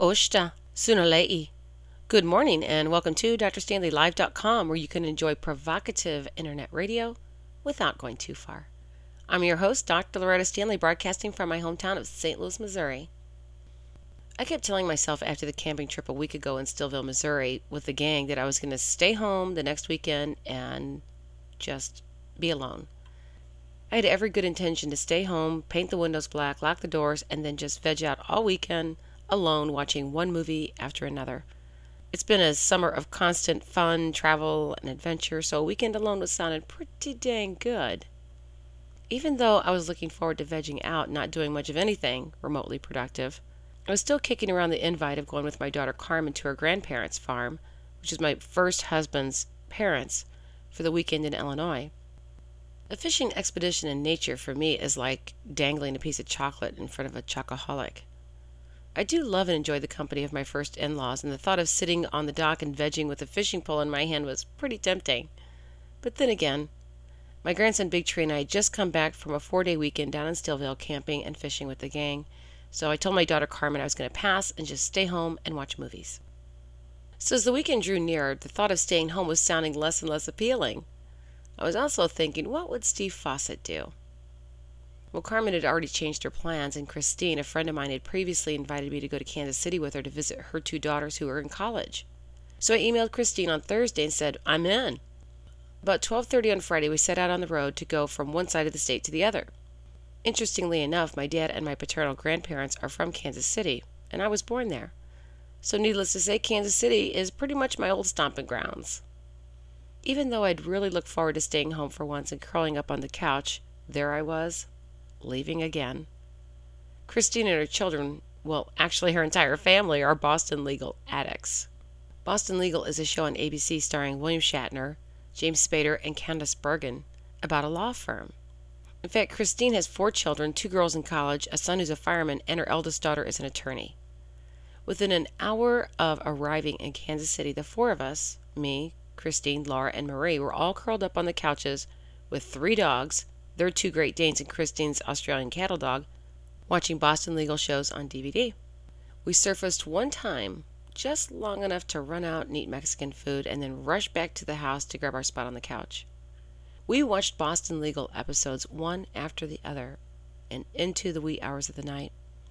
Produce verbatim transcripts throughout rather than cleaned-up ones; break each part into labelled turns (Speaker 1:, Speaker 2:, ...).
Speaker 1: Oshta, Sunalei. Good morning and welcome to Dr Stanley Live dot com, where you can enjoy provocative internet radio without going too far. I'm your host, Doctor Loretta Stanley, broadcasting from my hometown of Saint Louis, Missouri. I kept telling myself after the camping trip a week ago in Stillville, Missouri with the gang that I was going to stay home the next weekend and just be alone. I had every good intention to stay home, paint the windows black, lock the doors, and then just veg out all weekend alone watching one movie after another. It's been a summer of constant fun, travel, and adventure, so a weekend alone was sounding pretty dang good. Even though I was looking forward to vegging out, not doing much of anything remotely productive, I was still kicking around the invite of going with my daughter Carmen to her grandparents' farm, which is my first husband's parents, for the weekend in Illinois. A fishing expedition in nature for me is like dangling a piece of chocolate in front of a chocoholic. I do love and enjoy the company of my first in-laws, and the thought of sitting on the dock and vegging with a fishing pole in my hand was pretty tempting. But then again, my grandson Big Tree and I had just come back from a four-day weekend down in Stillville camping and fishing with the gang, so I told my daughter Carmen I was going to pass and just stay home and watch movies. So as the weekend drew nearer, the thought of staying home was sounding less and less appealing. I was also thinking, what would Steve Fawcett do? Well, Carmen had already changed her plans, and Christine, a friend of mine, had previously invited me to go to Kansas City with her to visit her two daughters who were in college. So I emailed Christine on Thursday and said, I'm in. About twelve thirty on Friday, we set out on the road to go from one side of the state to the other. Interestingly enough, my dad and my paternal grandparents are from Kansas City, and I was born there. So needless to say, Kansas City is pretty much my old stomping grounds. Even though I'd really looked forward to staying home for once and curling up on the couch, there I was, leaving again. Christine and her children, well, actually her entire family, are Boston Legal addicts. Boston Legal is a show on A B C starring William Shatner, James Spader, and Candice Bergen about a law firm. In fact, Christine has four children, two girls in college, a son who's a fireman, and her eldest daughter is an attorney. Within an hour of arriving in Kansas City, the four of us, me, Christine, Laura, and Marie, were all curled up on the couches with three dogs, their two Great Danes and Christine's Australian cattle dog, watching Boston Legal shows on D V D. We surfaced one time, just long enough to run out and eat Mexican food, and then rush back to the house to grab our spot on the couch. We watched Boston Legal episodes one after the other, and into the wee hours of the night.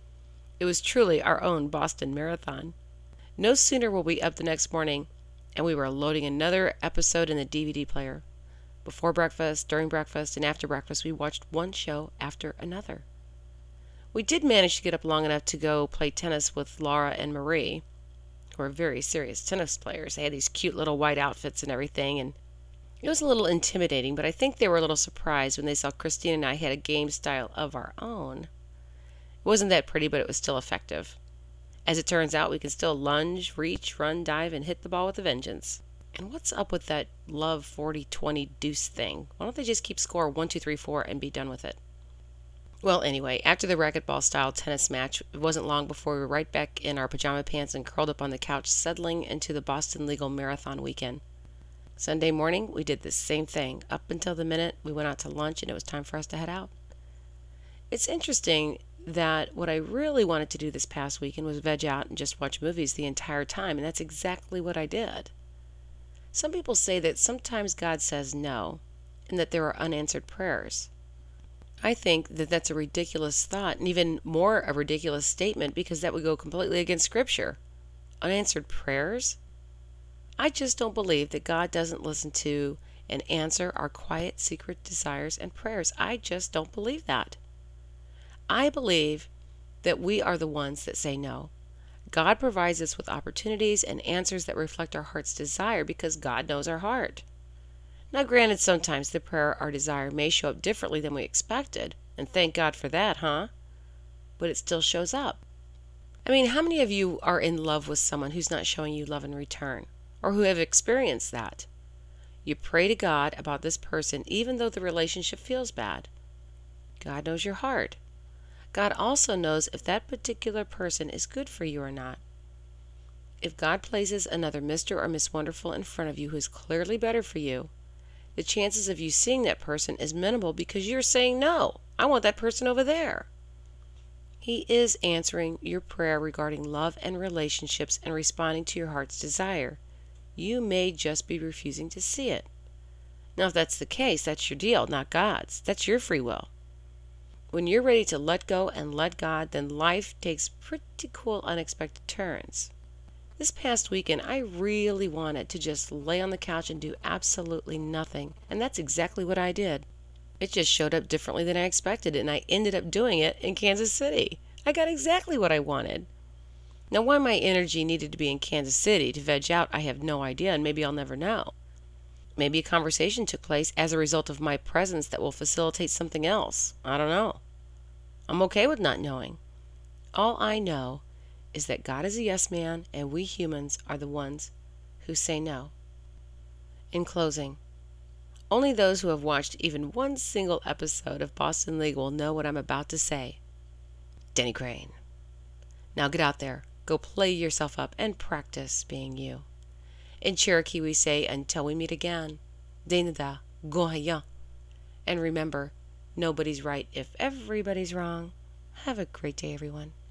Speaker 1: It was truly our own Boston Marathon. No sooner were we up the next morning, and we were loading another episode in the D V D player. Before breakfast, during breakfast, and after breakfast, we watched one show after another. We did manage to get up long enough to go play tennis with Laura and Marie, who are very serious tennis players. They had these cute little white outfits and everything, and it was a little intimidating, but I think they were a little surprised when they saw Christine and I had a game style of our own. It wasn't that pretty, but it was still effective. As it turns out, we can still lunge, reach, run, dive, and hit the ball with a vengeance. And what's up with that love forty twenty deuce thing? Why don't they just keep score one, two, three, four and be done with it? Well, anyway, after the racquetball-style tennis match, it wasn't long before we were right back in our pajama pants and curled up on the couch, settling into the Boston Legal Marathon weekend. Sunday morning, we did the same thing, up until the minute we went out to lunch and it was time for us to head out. It's interesting that what I really wanted to do this past weekend was veg out and just watch movies the entire time, and that's exactly what I did. Some people say that sometimes God says no, and that there are unanswered prayers. I think that that's a ridiculous thought, and even more a ridiculous statement, because that would go completely against Scripture. Unanswered prayers? I just don't believe that God doesn't listen to and answer our quiet, secret desires and prayers. I just don't believe that. I believe that we are the ones that say no. God provides us with opportunities and answers that reflect our heart's desire because God knows our heart. Now, granted, sometimes the prayer or desire may show up differently than we expected, and thank God for that, huh? But it still shows up. I mean, how many of you are in love with someone who's not showing you love in return, or who have experienced that? You pray to God about this person even though the relationship feels bad. God knows your heart. God also knows if that particular person is good for you or not. If God places another Mister or Miss Wonderful in front of you who is clearly better for you, the chances of you seeing that person is minimal because you're saying, no, I want that person over there. He is answering your prayer regarding love and relationships and responding to your heart's desire. You may just be refusing to see it. Now, if that's the case, that's your deal, not God's. That's your free will. When you're ready to let go and let God, then life takes pretty cool, unexpected turns. This past weekend, I really wanted to just lay on the couch and do absolutely nothing, and that's exactly what I did. It just showed up differently than I expected, and I ended up doing it in Kansas City. I got exactly what I wanted. Now, why my energy needed to be in Kansas City to veg out, I have no idea, and maybe I'll never know. Maybe a conversation took place as a result of my presence that will facilitate something else. I don't know. I'm okay with not knowing. All I know is that God is a yes man, and we humans are the ones who say no. In closing, only those who have watched even one single episode of Boston Legal will know what I'm about to say. Denny Crane. Now get out there, go play yourself up, and practice being you. In Cherokee we say, until we meet again, Denida Gohaya. And remember, nobody's right if everybody's wrong. Have a great day, everyone.